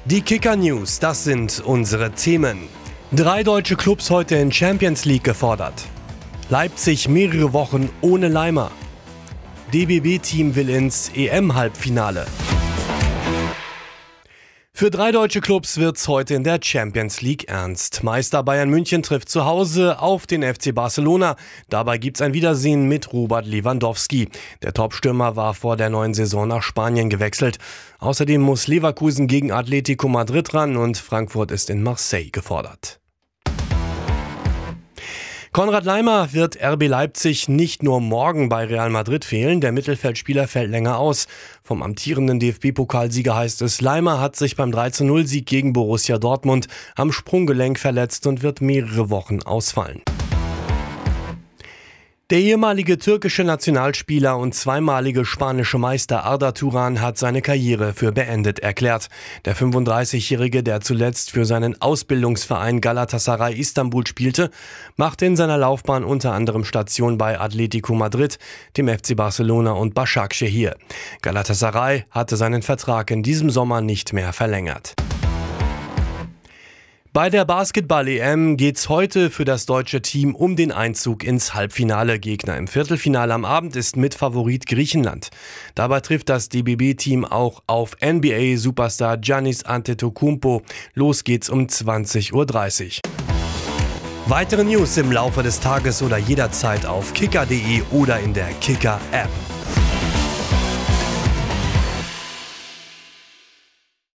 Die Kicker News, das sind unsere Themen. 3 deutsche Clubs heute in Champions League gefordert. Leipzig mehrere Wochen ohne Leimer. DBB-Team will ins EM-Halbfinale. Für 3 deutsche Clubs wird's heute in der Champions League ernst. Meister Bayern München trifft zu Hause auf den FC Barcelona. Dabei gibt's ein Wiedersehen mit Robert Lewandowski. Der Topstürmer war vor der neuen Saison nach Spanien gewechselt. Außerdem muss Leverkusen gegen Atletico Madrid ran und Frankfurt ist in Marseille gefordert. Konrad Laimer wird RB Leipzig nicht nur morgen bei Real Madrid fehlen, der Mittelfeldspieler fällt länger aus. Vom amtierenden DFB-Pokalsieger heißt es, Laimer hat sich beim 3:0-Sieg gegen Borussia Dortmund am Sprunggelenk verletzt und wird mehrere Wochen ausfallen. Der ehemalige türkische Nationalspieler und zweimalige spanische Meister Arda Turan hat seine Karriere für beendet erklärt. Der 35-Jährige, der zuletzt für seinen Ausbildungsverein Galatasaray Istanbul spielte, machte in seiner Laufbahn unter anderem Station bei Atletico Madrid, dem FC Barcelona und Başakşehir. Galatasaray hatte seinen Vertrag in diesem Sommer nicht mehr verlängert. Bei der Basketball-EM geht's heute für das deutsche Team um den Einzug ins Halbfinale. Gegner im Viertelfinale am Abend ist Mitfavorit Griechenland. Dabei trifft das DBB-Team auch auf NBA-Superstar Giannis Antetokounmpo. Los geht's um 20:30 Uhr. Weitere News im Laufe des Tages oder jederzeit auf kicker.de oder in der Kicker-App.